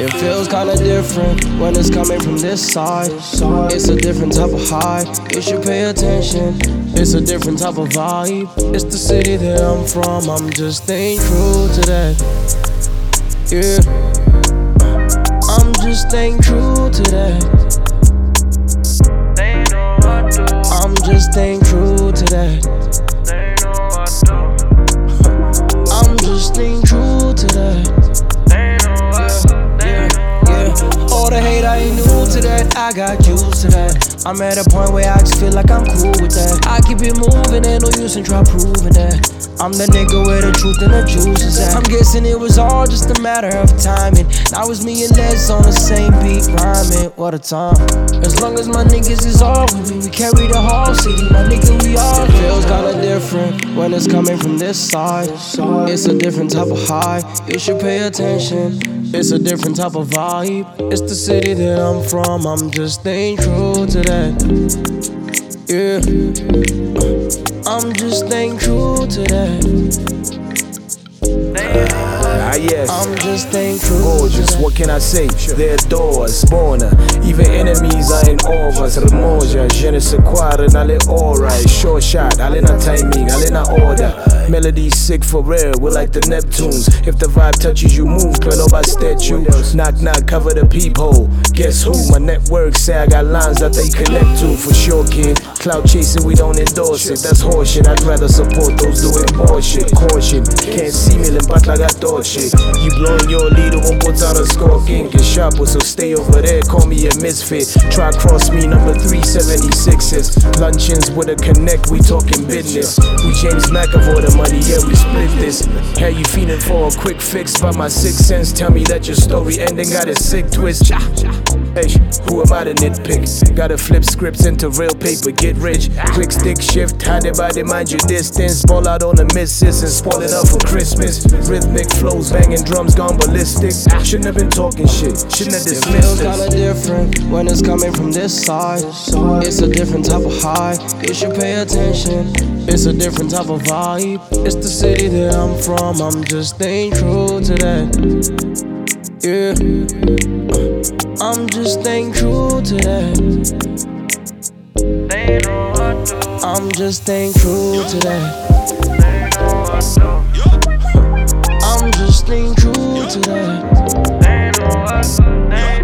It feels kinda different when it's coming from this side. It's a different type of high, you should pay attention. It's a different type of vibe. It's the city that I'm from, I'm just staying true to that. Yeah, I'm just staying true to that. I'm just staying true to that. I'm just staying true to that. All the hate, I ain't new to that. I got used to that. I'm at a point where I just feel like I'm cool with that. I keep it moving, ain't no use in try proving that. I'm the nigga where the truth and the juice is at. I'm guessing it was all just a matter of timing. Now it's me and Les on the same beat, rhyming. What a time. As long as my niggas is all with me, we carry the whole city. My nigga, we all. It feels kinda different when it's coming from this side. It's a different type of high, you should pay attention. It's a different type of vibe. It's the city that I'm from, I'm just staying true to that. Yeah, I'm just staying true to that. Yes. I'm just staying true. Gorgeous, what can I say? They adore us, born even enemies are in awe of us. Remoja, je ne sais quoi, renale alright. Short shot, alena timing, alena order. Melody sick for real, we're like the Neptunes. If the vibe touches you, move, girl, over statue. Knock, knock, cover the peephole. Guess who? My network say I got lines that they connect to. For sure, kid. Cloud chasing, we don't endorse it. That's horseshit. I'd rather support those doing bullshit. Caution, can't see me, but I got thought shit. You blowing your lead, won't put out a score. King is sharper, so stay over there. Call me a misfit. Try cross me, number 376s. Luncheons with a connect, we talking business. We James McAvoy the money, yeah, we split this. How you feeling for a quick fix? By my 6 cents, tell me that your story ending got a sick twist. Hey, who am I to nitpick? Gotta flip scripts into real paper, get rich. Quick stick shift, hide it by the mind your distance. Ball out on the misses and spoil it up for Christmas. Rhythmic flows, banging drums gone ballistic. Shouldn't have been talking shit, shouldn't have dismissed this. It feels this. kinda different when it's coming from this side. It's a different type of high, you should pay attention. It's a different type of vibe. It's the city that I'm from, I'm just staying true to that. Yeah, I'm just staying true to that. I'm just staying true to that. I'm just staying true to that.